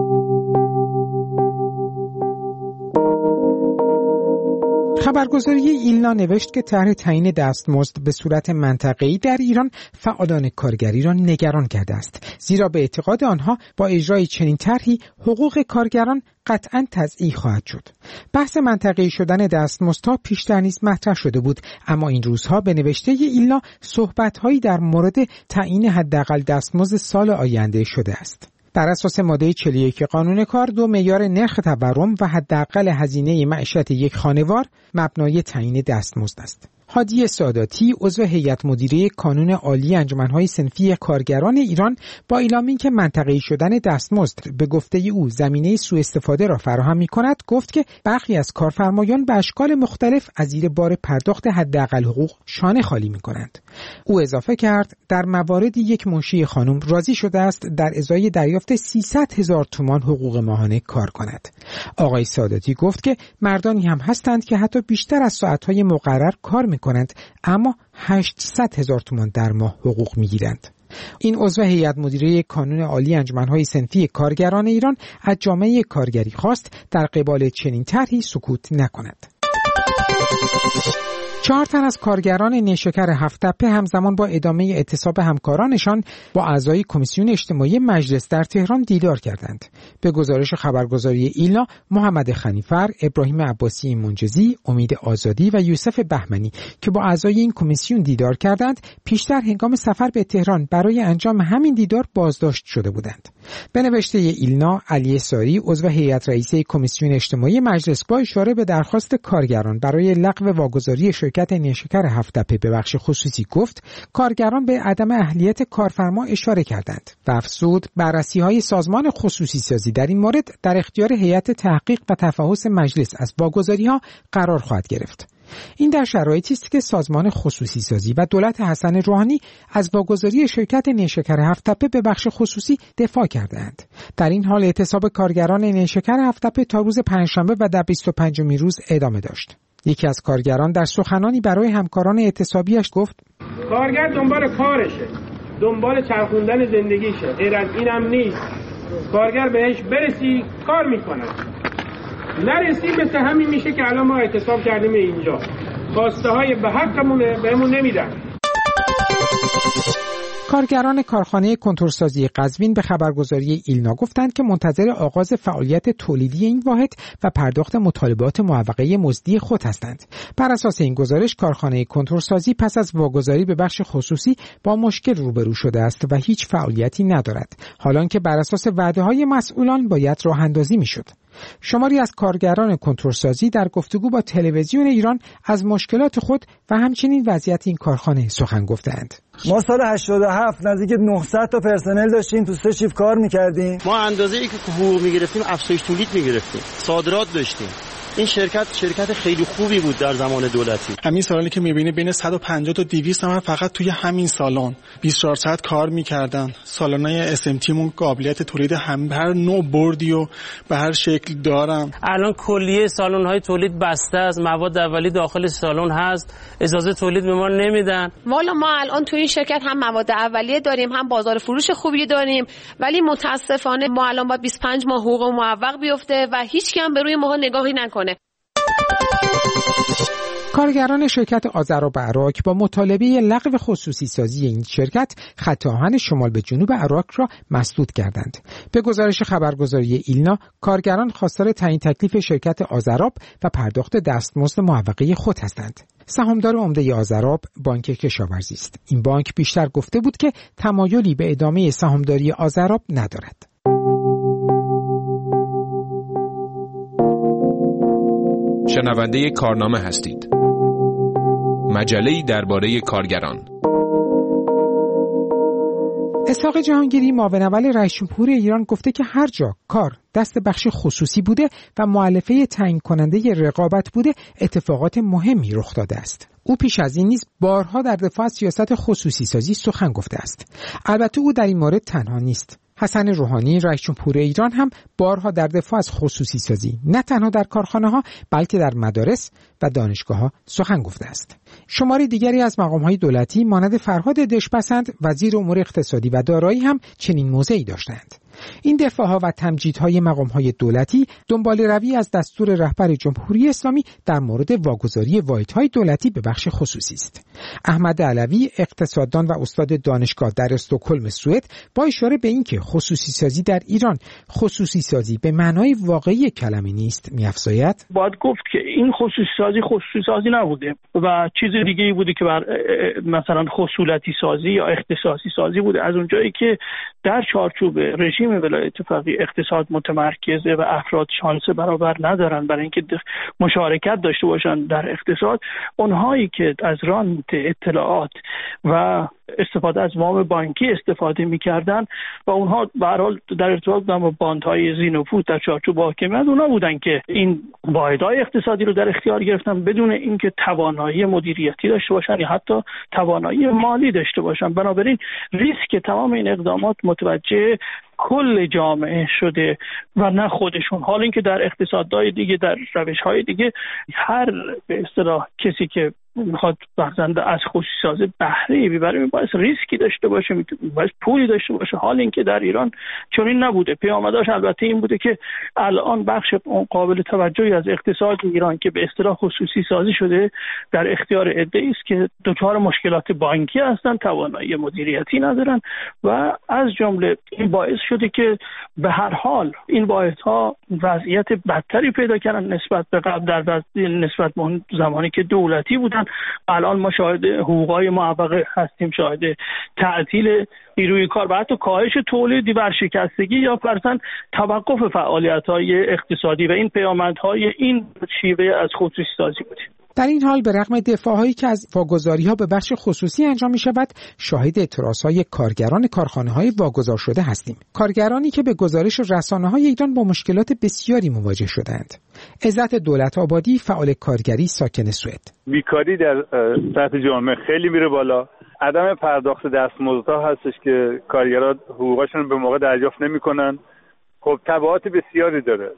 خبرگزاری ایلنا نوشت که طرح تعیین دستمزد به صورت منطقه‌ای در ایران فعالان کارگری را نگران کرده است، زیرا به اعتقاد آنها با اجرای چنین طرحی حقوق کارگران قطعاً تضعیف خواهد شد. بحث منطقه‌ای شدن دستمزدها پیشتر نیز مطرح شده بود، اما این روزها به نوشته ایلنا صحبت‌هایی در مورد تعیین حداقل دستمزد سال آینده شده است. بر اساس ماده 41 قانون کار، دو معیار نرخ تورم و حداقل هزینه معیشت یک خانوار مبنای تعیین دستمزد است. هادی ساداتی، عضو هیئت مدیره کانون عالی انجمن‌های صنفی کارگران ایران، با اعلام اینکه منطقه‌ای شدن دستمزد به گفته او زمینه سوء استفاده را فراهم می‌کند، گفت که برخی از کارفرمایان به اشکال مختلف از زیر بار پرداخت حداقل حقوق شانه خالی می‌کنند. او اضافه کرد در مواردی یک منشی خانم راضی شده است در ازای دریافت 300,000 تومان حقوق ماهانه کار کند. آقای ساداتی گفت که مردانی هم هستند که حتی بیشتر از ساعت‌های مقرر کار می‌کنند، اما 800,000 تومان در ماه حقوق می‌گیرند. این عضو هیئت مدیره کانون عالی انجمن‌های صنفی کارگران ایران از جامعه کارگری خواست در قبال چنین طرحی سکوت نکند. 4 تن از کارگران نیشکر هفت‌تپه همزمان با ادامه اعتصاب همکارانشان با اعضای کمیسیون اجتماعی مجلس در تهران دیدار کردند. به گزارش خبرگزاری ایلنا، محمد خنیفر، ابراهیم عباسی منجزی، امید آزادی و یوسف بهمنی که با اعضای این کمیسیون دیدار کردند، پیشتر هنگام سفر به تهران برای انجام همین دیدار بازداشت شده بودند. به نوشته ایلنا، علی ساری، عضو هیئت رئیسه کمیسیون اجتماعی مجلس، با اشاره به درخواست کارگران برای لغو واگذاری شرکت نیشکر هفت‌تپه به بخش خصوصی گفت کارگران به عدم اهلیت کارفرما اشاره کردند و افزود بررسی‌های سازمان خصوصی سازی در این مورد در اختیار هیئت تحقیق و تفحص مجلس از واگذاری‌ها قرار خواهد گرفت. این در شرایطی است که سازمان خصوصی سازی و دولت حسن روحانی از واگذاری شرکت نیشکر هفت‌تپه به بخش خصوصی دفاع کردند. در این حال اعتصاب کارگران نیشکر هفت‌تپه تا روز پنجشنبه و در 25مین روز ادامه داشت. یکی از کارگران در سخنانی برای همکاران اعتصابیش گفت: کارگر دنبال کارشه، دنبال چرخوندن زندگیشه، غیر از اینم نیست. کارگر بهش برسی کار میکنه، نرسی مثل همین میشه که الان ما اعتصاب کردیم اینجا، خواسته های به حقمونه بهمون نمیدن. کارگران کارخانه کنتورسازی قزوین به خبرگزاری ایلنا گفتند که منتظر آغاز فعالیت تولیدی این واحد و پرداخت مطالبات موقعه مزدی خود هستند. بر اساس این گزارش، کارخانه کنتورسازی پس از واگذاری به بخش خصوصی با مشکل روبرو شده است و هیچ فعالیتی ندارد، حالان که بر اساس وعده‌های مسئولان باید راه اندازی میشد. شماری از کارگران کنتورسازی در گفتگو با تلویزیون ایران از مشکلات خود و همچنین وضعیت این کارخانه سخن گفتند. ما سال 87 نزدیک 900 تا پرسنل داشتیم، تو 3 شیفت کار می‌کردیم. ما اندازه‌ای که حقوق می‌گرفتیم افزایش تولید می‌گرفتیم، صادرات داشتیم. این شرکت خیلی خوبی بود در زمان دولتی. همین سالالی که می‌بینی بین 150 تا 200 نفر فقط توی همین سالن 24 ساعت کار می‌کردن. سالن‌های SMTمون قابلیت تولید هر نوع بردی و به هر شکل دارن. الان کلیه سالن‌های تولید بسته است، مواد اولیه داخل سالن هست، اجازه تولید به ما نمیدن. والا ما الان توی این شرکت هم مواد اولیه داریم، هم بازار فروش خوبی داریم، ولی متاسفانه ما الان باید 25 ماه حقوق معوق بیفته و هیچ کی هم به روی ماها نگاهی نکنه. کارگران شرکت آذراب عراق با مطالبه لغو خصوصی سازی این شرکت خط آهن شمال به جنوب عراق را مسدود کردند. به گزارش خبرگزاری ایلنا، کارگران خواستار تعیین تکلیف شرکت آذراب و پرداخت دستمزد معوقه خود هستند. سهامدار عمده آذراب بانک کشاورزی است. این بانک بیشتر گفته بود که تمایلی به ادامه سهامداری آذراب ندارد. شنونده کارنامه هستید. مجله‌ای درباره کارگران. اسحاق جهانگیری معاون اول رئیس جمهور ایران گفته که هر جا کار دست بخش خصوصی بوده و مؤلفه تعیین کننده رقابت بوده اتفاقات مهمی رخ داده است. او پیش از این نیز بارها در دفاع از سیاست خصوصی سازی سخن گفته است. البته او در این مورد تنها نیست. حسن روحانی رئیس جمهور ایران هم بارها در دفاع از خصوصی سازی نه تنها در کارخانه ها بلکه در مدارس و دانشگاه ها سخن گفته است. شمار دیگری از مقام‌های دولتی مانند فرهاد دژپسند وزیر امور اقتصادی و دارایی هم چنین موضعی داشتند. این دفاع‌ها و تمجیدهای مقام‌های دولتی دنبال روی از دستور رهبر جمهوری اسلامی در مورد واگذاری واحدهای دولتی به بخش خصوصی است. احمد علوی اقتصاددان و استاد دانشگاه در استکهلم سوئد با اشاره به اینکه خصوصی سازی در ایران خصوصی سازی به معنای واقعی کلمه نیست می‌افزاید: باید گفت که این خصوصی سازی نبوده و چیز دیگه‌ای بوده که بر مثلا خصولتی سازی یا اختصاصی سازی بوده. از اونجایی که در چارچوب رژیم ولایت فقیه اقتصاد متمرکزه و افراد شانس برابر ندارن برای اینکه مشارکت داشته باشن در اقتصاد، اونهایی که از رانت اطلاعات و استفاده از وام بانکی استفاده می‌کردن و اونها به هر حال در ارتباط با باندهای ذی‌نفوذ در چارچوب حاکمیت اونها بودن که این واحدهای اقتصادی رو در اختیار گرفتن بدون اینکه توانایی مدیریتی داشته باشن یا حتی توانایی مالی داشته باشن. بنابراین ریسک تمام این اقدامات متوجه کل جامعه شده و نه خودشون. حال اینکه در اقتصادهای دیگه در روش‌های دیگه هر به اصطلاح کسی که میخواد بخزنده از خصوصی سازی بهره ببره باید ریسکی داشته باشه، باید پولی داشته باشه. حال اینکه در ایران چنین نبوده. پیامدش البته این بوده که الان بخش قابل توجهی از اقتصاد ایران که به اصطلاح خصوصی سازی شده در اختیار عده‌ای است که دچار مشکلات بانکی هستن، توانایی مدیریتی ندارن و از جمله این باعث شده که به هر حال این واحدها وضعیت بدتری پیدا کردن نسبت به قبل در نسبت به اون زمانی که دولتی بودن. الان ما شاهد حقوقای معوقه هستیم، شاهد تعطیل نیروی کار و حتی کاهش تولیدی، ورشکستگی یا فرضاً توقف فعالیت‌های اقتصادی و این پیامدهای این شیوه از خصوصی سازی بود. در این حال به رغم دفاع‌هایی که از واگذاری‌ها به بخش خصوصی انجام می‌شود، شاهد اعتراض‌های کارگران کارخانه‌های واگذار شده هستیم. کارگرانی که به گزارش رسانه‌های ایران با مشکلات بسیاری مواجه شدند. عزت دولت آبادی فعال کارگری ساکن سوئد: بیکاری در سطح جامعه خیلی میره بالا. عدم پرداخت دستمزدها هستش که کارگرها حقوقشون به موقع دریافت نمی‌کنن. خب تبعات بسیاری داره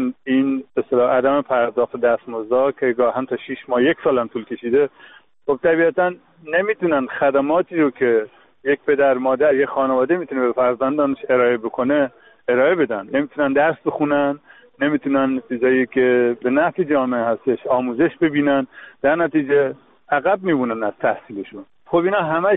این به اصطلاح عدم پرداخت دستمزدها که گاهن تا 6 ماه 1 سال هم طول کشیده. خب طبیعتا نمیتونن خدماتی رو که یک پدر مادر یک خانواده میتونه به فرزندانش ارائه بکنه ارائه بدن. نمیتونن درس بخونن، نمیتونن چیزایی که به نفع جامعه هستش آموزش ببینن، در نتیجه عقب میمونن از تحصیلشون. خب اینا همش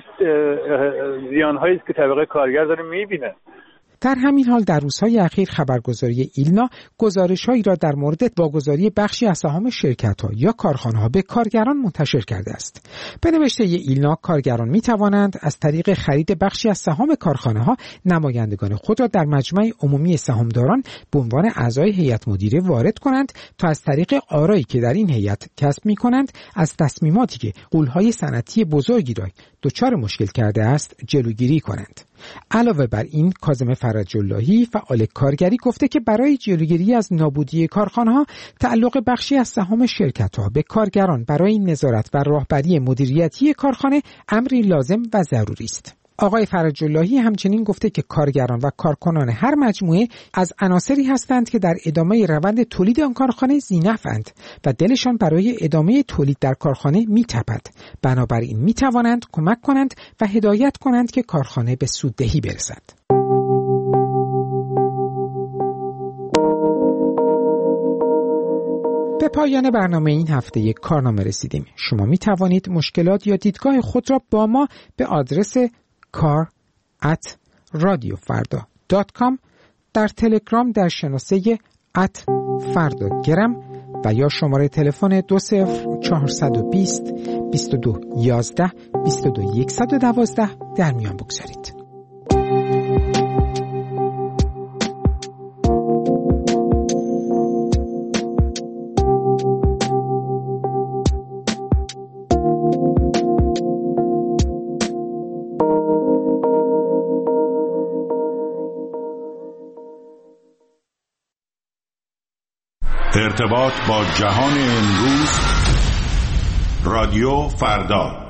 زیان‌هایی است که طبقه کارگر داره میبینه. در همین حال در روزهای اخیر خبرگزاری ایلنا گزارش‌هایی را در مورد واگذاری بخشی از سهام شرکت‌ها یا کارخانه‌ها به کارگران منتشر کرده است. به نوشته ایلنا کارگران می‌توانند از طریق خرید بخشی از سهام کارخانه‌ها نمایندگان خود را در مجمع عمومی سهامداران به عنوان اعضای هیئت مدیره وارد کنند تا از طریق آرایی که در این هیئت کسب می‌کنند از تصمیماتی که غول‌های صنعتی بزرگی را دچار مشکل کرده است جلوگیری کنند. علاوه بر این کاظم فرج‌اللهی فعال کارگری گفته که برای جلوگیری از نابودی کارخانه‌ها تعلق بخشی از سهام شرکت‌ها به کارگران برای نظارت و راهبری مدیریتی کارخانه امری لازم و ضروری است. آقای فرج‌اللهی همچنین گفته که کارگران و کارکنان هر مجموعه از عناصری هستند که در ادامه روند تولید آن کارخانه ذی‌نفع‌اند و دلشان برای ادامه تولید در کارخانه می‌تپد. بنابراین می‌توانند کمک کنند و هدایت کنند که کارخانه به سوددهی برسد. به پایان برنامه این هفته یک کارنامه رسیدیم. شما می توانید مشکلات یا دیدگاه خود را با ما به آدرس kar@radiofarda.com در تلگرام در شناسه @fardagram و یا شماره تلفن 20420 22 11 22 112 در میان بگذارید. ارتباط با جهان امروز. رادیو فردا.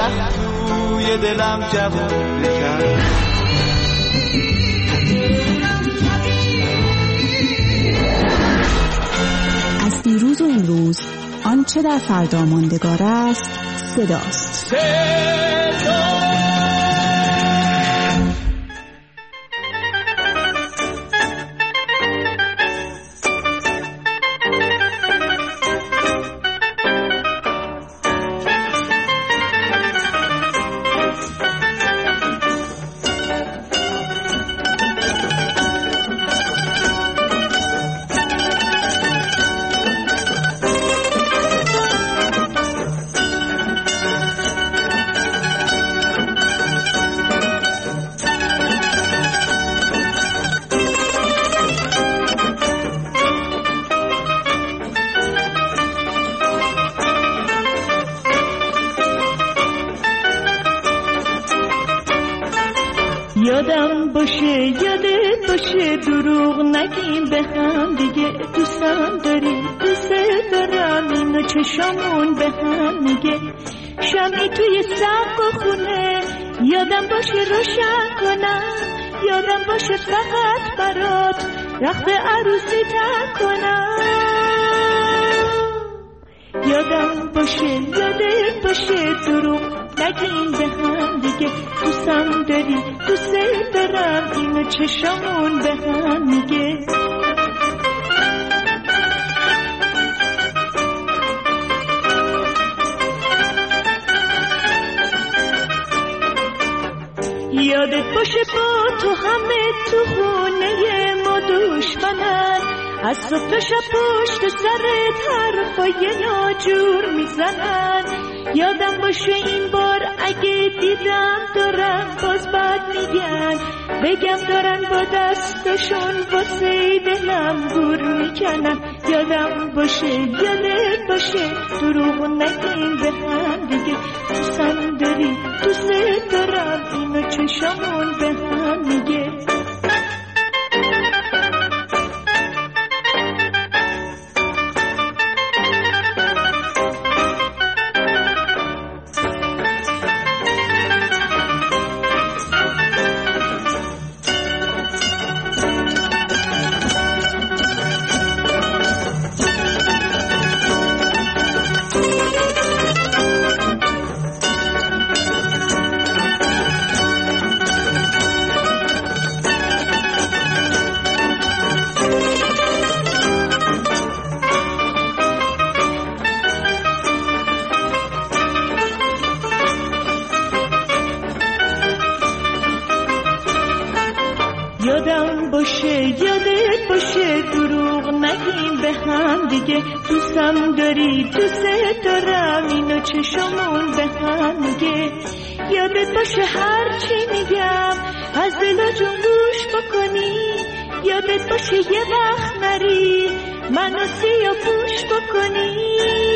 یخ توی دلم جوون کرد. از دیروز و امروز آنچه در فردا ماندگار است صداست. یادم باشه یادت باشه دروغ نگیم به هم دیگه، دوستم داری دوست دارم اینو چشامون به هم میگه. شمعی توی سقف و خونه یادم باشه روشن کنم، یادم باشه فقط برات رخت عروسی تر کنم. یادم باشه یادت باشه دروغ نگیم به هم دیگه، دوستم داری دوست دارم اینو چشامون به هم میگه. یادت باشه با تو همه تو خونه ما دشمنن، از صبح تا شب پشت سرت حرفای ناجور میزنن. یادم باشه این بار اگه دیدم دارن باز بد میگن، بگم دارن با دستشون واسه دلم گور میکنن. یادم باشه یادت باشه دروغ نگیم به هم دیگه، دوستم داری دوست دارم اینو چشامون به هم میگه. یادم باشه یادت باشه دروغ نگیم به هم دیگه، دوستم داری دوست دارم اینو چشامون به هم میگه. یادت باشه هر چی میگم از دل جون گوش بکنی، یادت باشه یه وقت نری منو سیاه‌پوش بکنی.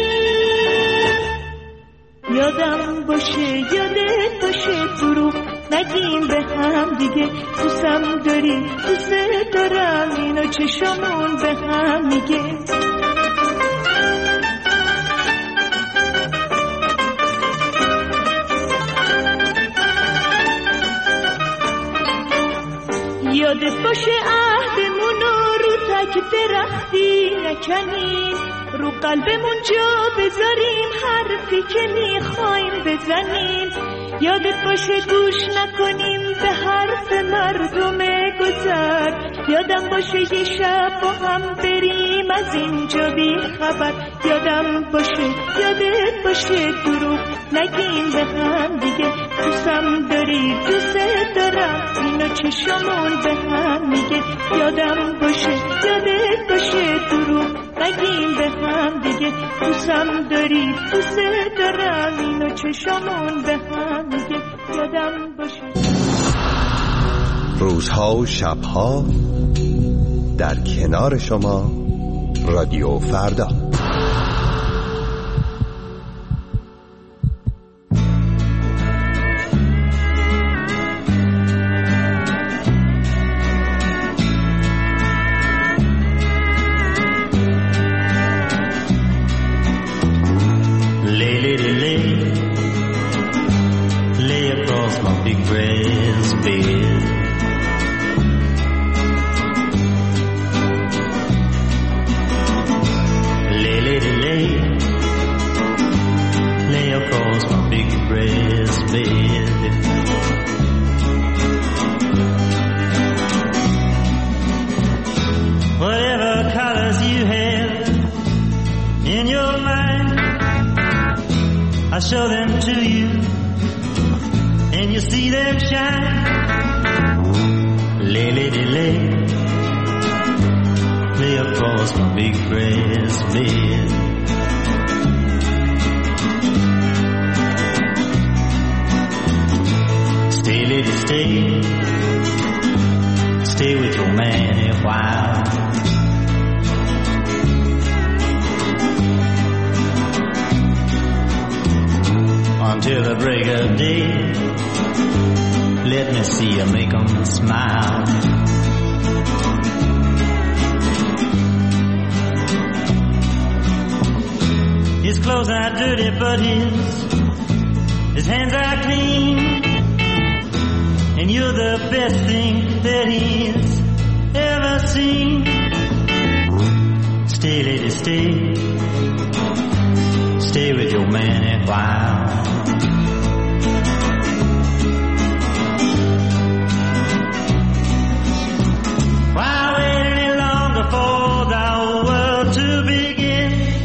یادم باشه یادت باشه دروغ نگیم به هم دیگه، دوستم داری دوست دارم اینو چشامون به هم میگه. یادت باشه عهدمونو رو تک درختی نکنیم، رو قلبمون جا بذاریم حرفی که میخوایم بزنیم. یادت باشه گوش نکنیم به حرف مردم گذر، یادم باشه یه شب با هم بریم از اینجا بی خبر. یادم باشه یادت باشه دروغ نگیم به هم دیگه، دوستم داری دوست دارم اینو چشامون به هم میگه. یادم باشه یادت باشه دروغ نگیم به هم دیگه، دوستم داری دوست دارم اینو چشامون به هم میگه. یادم باشه روزها و شبها در کنار شما رادیو فردا. show them to you, and you see them shine. Lay, lady, lay, lay across my big brass bed. Stay, lady, stay, stay with your man a while. Until the break of day, let me see you make 'em smile. His clothes are dirty, but his hands are clean, and you're the best thing that he's ever seen. Stay, lady, stay, stay with your man a while. Why wait any longer for the world to begin?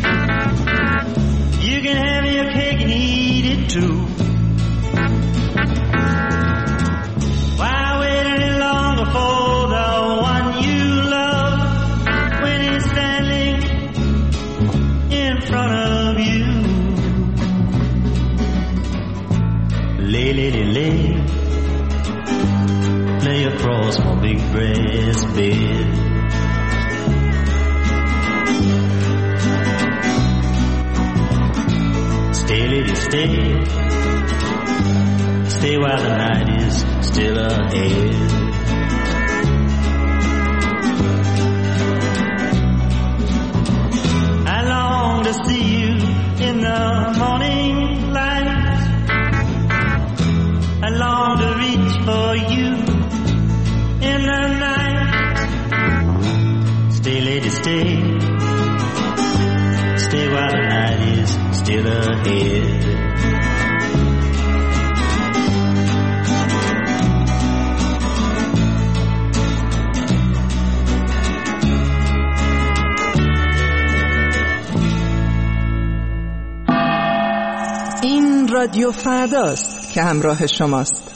You can have your cake and eat it too. Why wait any longer for the one you love when he's standing in front of you? Lay, lady, lay, lay across my big brass bed. Stay, lady, stay, stay while the night is still ahead. I long to see you in the morning light. I long to reach for you in the night. Stay, lady, stay, stay while the night is still ahead. این رادیو فرداست که همراه شماست.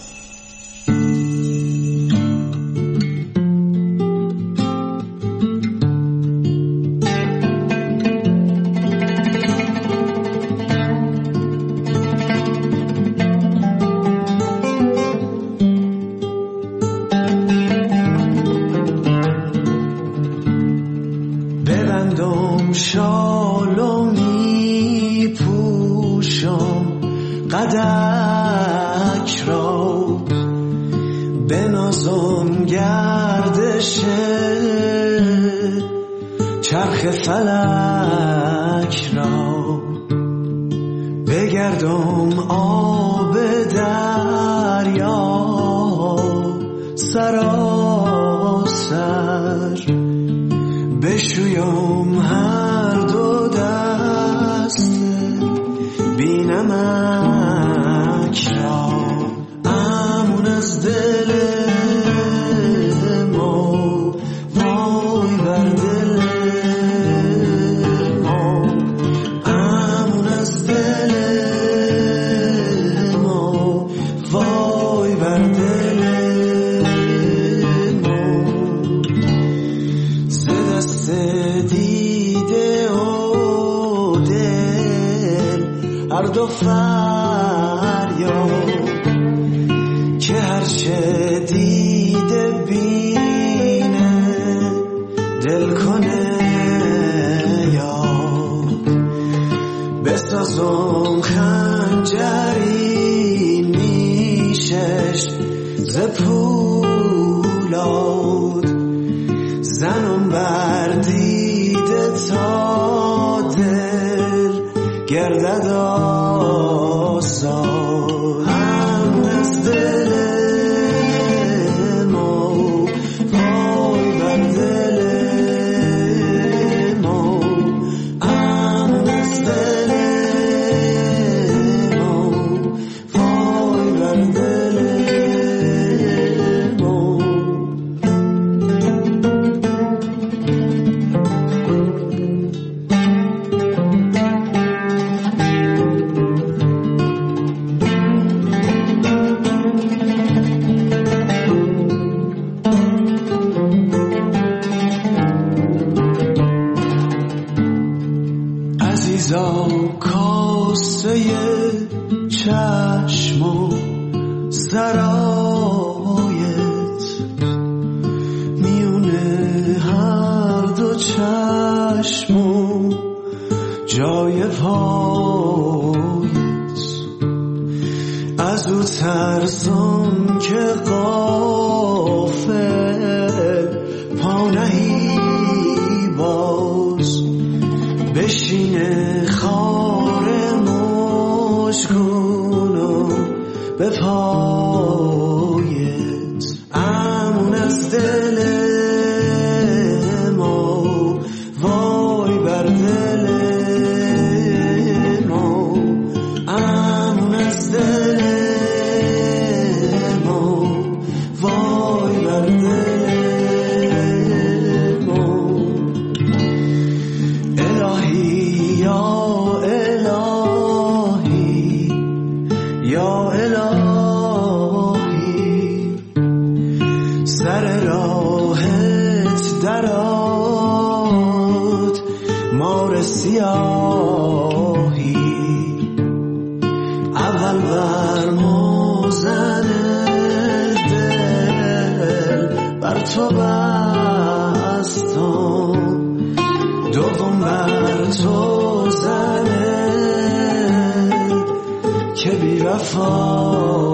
ببندم شال و می پوشم قدک را، بنازم گردش چرخ فلک را، بگردم آب دریا سراسر، بشویم هر دو دست بینمک را، امون از دل ما وای بر دل ما، امون از دل ما وای بر دل ما، ز دست دیده و دل هر دو فریاد، که هر چه دیده بینه دل کنه یاد، بسازم خنجری نیشش ز پولاد، زنم بر دیده تا دل گردد چشم و جای پایت، از او ترسم که غافل پا نهی باز، بشینه خار مشکون و به پایت، امون از دل ما وای بر دل ما، امون از دل ما وای بر دل ما. الهی یا الهی یا الهی، سر راهت درات مار سیاهی، اول بر موزن دل بر تو بستم، دوم بر تو زنه که بی وفا